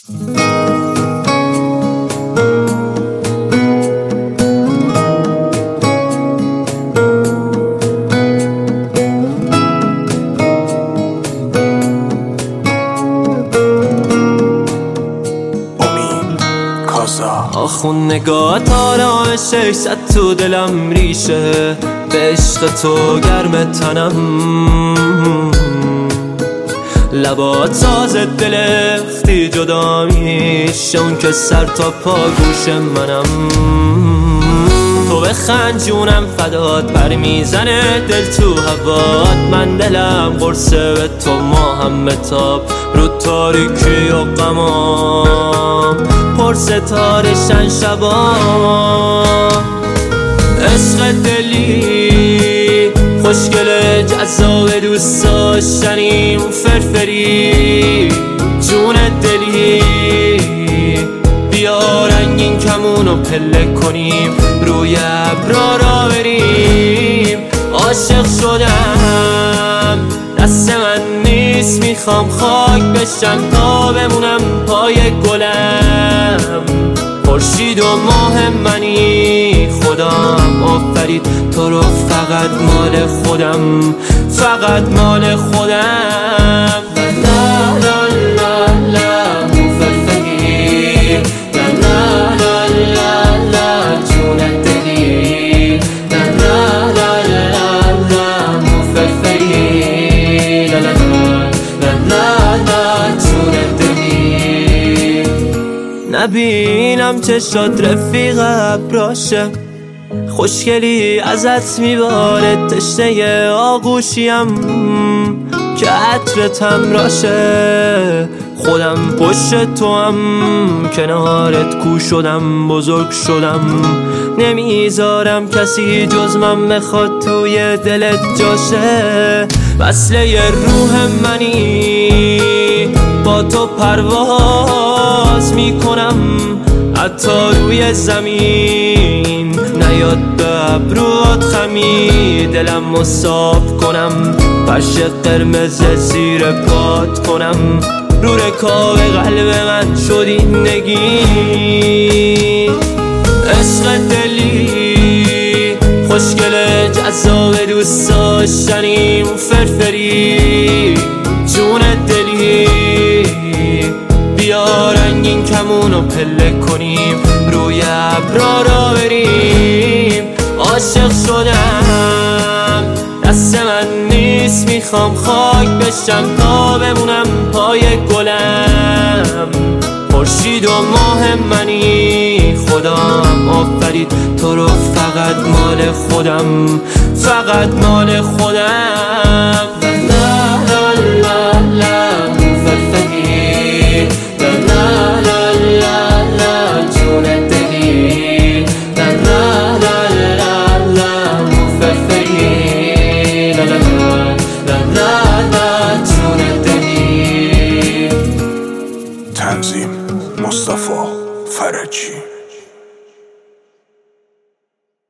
آخون نگات آرامشش زد تو دلم ریشه، به عشق تو گرم تنم، لبات ساز دل اختی جدا میشه، اون که سر تا پا گوش منم. تو بخند جونم فدات، پر میزنه دل تو هوات، من دلم قرصه به تو ماهم متاب، رو تاریکی و غمام پر ستاره شن شبا. عشق دلی خوشگل جذاب دوست داشتنیم، فرفری جون دلی بیا رنگین کمونو پله کنیم، روی ابرا را بریم. عاشق شدم دست من نیست، میخوام خاک بشم تا بمونم پای گلم. خورشید و ماه منی خدام آفرید تو رو، فقط مال خودم، فقط مال خودم. لا لا لا لا مفرفری، لا لا لا لا لا جون دلی، لا لا لا لا لا مفرفری، لا لا لا لا لا جون دلی. نبینم چشات رفیق ابراشه، خوشگلی ازت میباره، تشنه آغوشیم که عطرتم راشه. خودم پشت تو هم کنارت کو شدم، بزرگ شدم، نمیذارم کسی جز من بخواد توی دلت جاشه. وصله روح منی با تو پرواز میکنم، حتی روی زمین نیاد به ابروات خمی، دلم مصاب کنم، فرش قرمز زیر پات کنم، رو رکاب قلب من شدی نگین. عشق دلی خوشگل جذاب دوست داشتنیم، فرفری جون دلی بیا رنگین کمونو پله کنیم، روی ابرا را بریم. عاشق شدم دست من نیست، میخوام خاک بشم تا بمونم پای گلم. خورشید و ماه منی خدام آفرید تو رو، فقط مال خودم، فقط مال خودم.